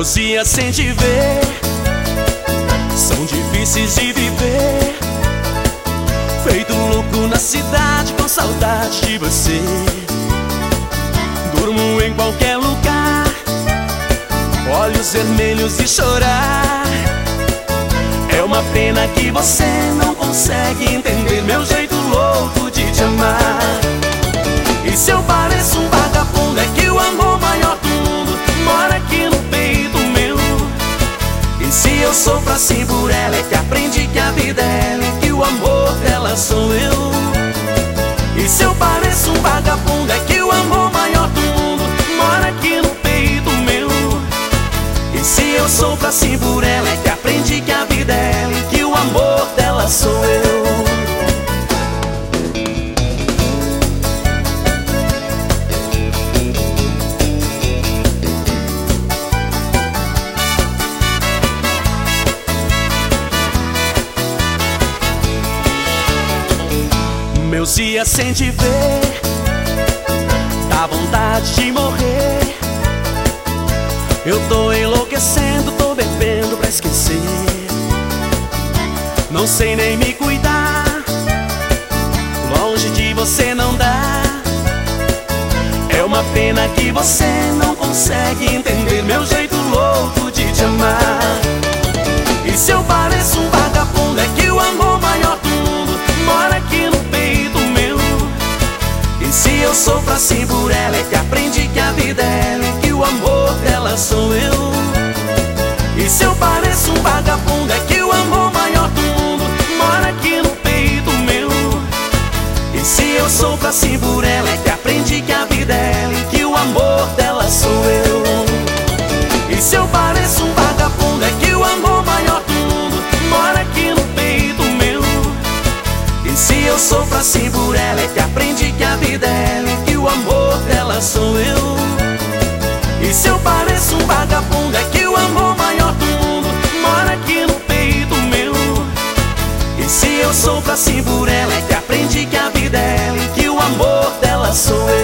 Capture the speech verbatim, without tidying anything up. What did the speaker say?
Meus dias sem te ver são difíceis de viver, feito louco na cidade com saudade de você. Durmo em qualquer lugar, olhos vermelhos e chorar. É uma pena que você não consegue entender meu jeito louco de te amar. E se eu pareço um vagabundo, é que o amor maior do mundo mora aqui no peito meu. E se eu sofro assim por ela, é que aprendi que a vida é ela e que o amor dela sou eu. E se eu pareço um vagabundo, é que o amor maior do mundo mora aqui no peito meu. E se eu sofro assim por ela, é que aprendi que a vida é ela e que o amor dela sou eu. Meus dias sem te ver dá vontade de morrer. Eu tô enlouquecendo, tô bebendo pra esquecer. Não sei nem me cuidar, longe de você não dá. É uma pena que você não consegue entender meu jeito louco de te amar. E se eu pareço um vagabundo, é que o amor maior do mundo mora aqui no peito meu. E se eu sofro assim por ela, é que aprendi que a vida é ela e que o amor dela sou eu. E se eu pareço um vagabundo, é que o amor maior do mundo mora aqui no peito meu. E se eu sofro assim por ela, é que aprendi que a vida é ela e que o amor dela sou eu. E se eu pareço um vagabundo, é que o amor maior do mundo mora aqui no peito meu. E se eu sofro assim por ela, é que aprendi que a vida é ela e que o amor dela sou eu. E se eu pareço um vagabundo, é que o amor maior do mundo mora aqui no peito meu. E se eu sofro assim por ela, é que aprendi que a vida é ela e que o amor dela sou eu.